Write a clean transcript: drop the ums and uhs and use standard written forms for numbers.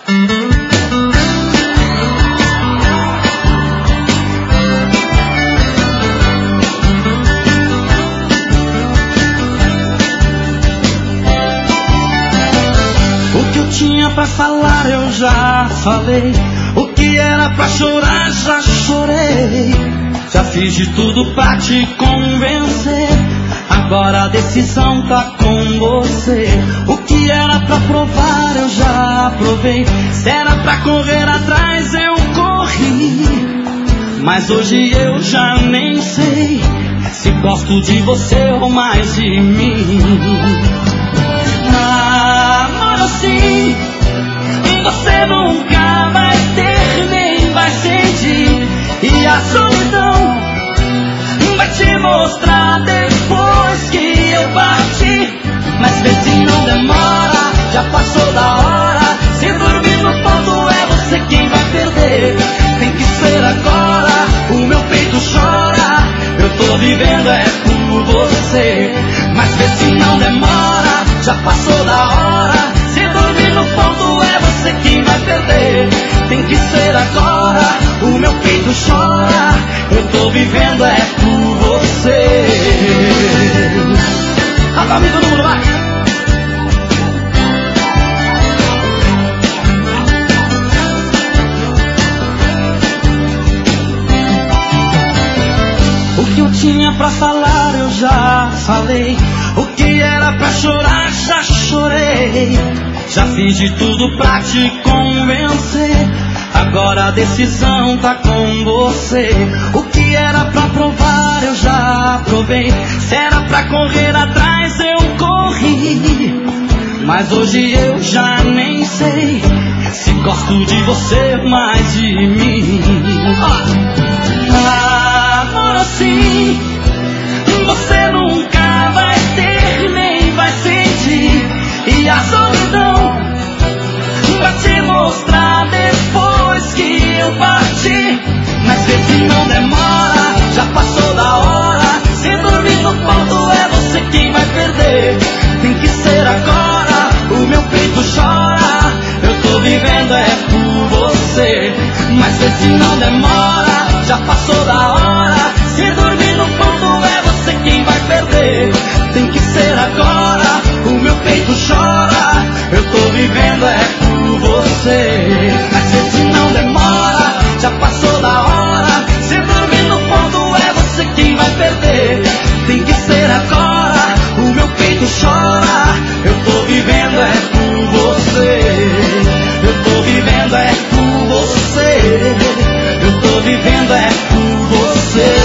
Pra falar eu já falei, o que era pra chorar já chorei, já fiz de tudo pra te convencer, agora a decisão tá com você. O que era pra provar eu já provei, se era pra correr atrás eu corri, mas hoje eu já nem sei se gosto de você ou mais de mim. Amor assim você nunca vai ter, nem vai sentir, e a solidão vai te mostrar depois que eu partir. Mas vê se não demora, já passou da hora, se dormir no ponto é você quem vai perder. Tem que ser agora, o meu peito chora, eu tô vivendo é por você. Mas vê se não demora, já passou da hora, se dormir no ponto é você quem vai perder. Tem que ser agora, o meu peito chora, eu tô vivendo é por você. Rapaz, todo mundo vai! O que eu tinha pra falar eu já falei, o que era pra chorar já chorei, já fiz de tudo pra te convencer, agora a decisão tá com você. O que era pra provar eu já provei, se era pra correr atrás eu corri, mas hoje eu já nem sei se gosto de você mais de mim. Amor assim você nunca vai ter, nem vai sentir, e a solidão vai te mostrar depois que eu partir. Mas vê se não demora, já passou da hora, se dormir no ponto é você quem vai perder. Tem que ser agora, o meu peito chora, eu tô vivendo é por você. Mas vê se não demora, já passou da hora, se dormir no ponto é você quem vai perder. Tem que ser agora, o meu peito chora, eu tô vivendo é por você. Mas se não demora, já passou da hora, se dormir no ponto é você quem vai perder. Tem que ser agora, o meu peito chora, eu tô vivendo é por você. Eu tô vivendo é por você. Eu tô vivendo é por você.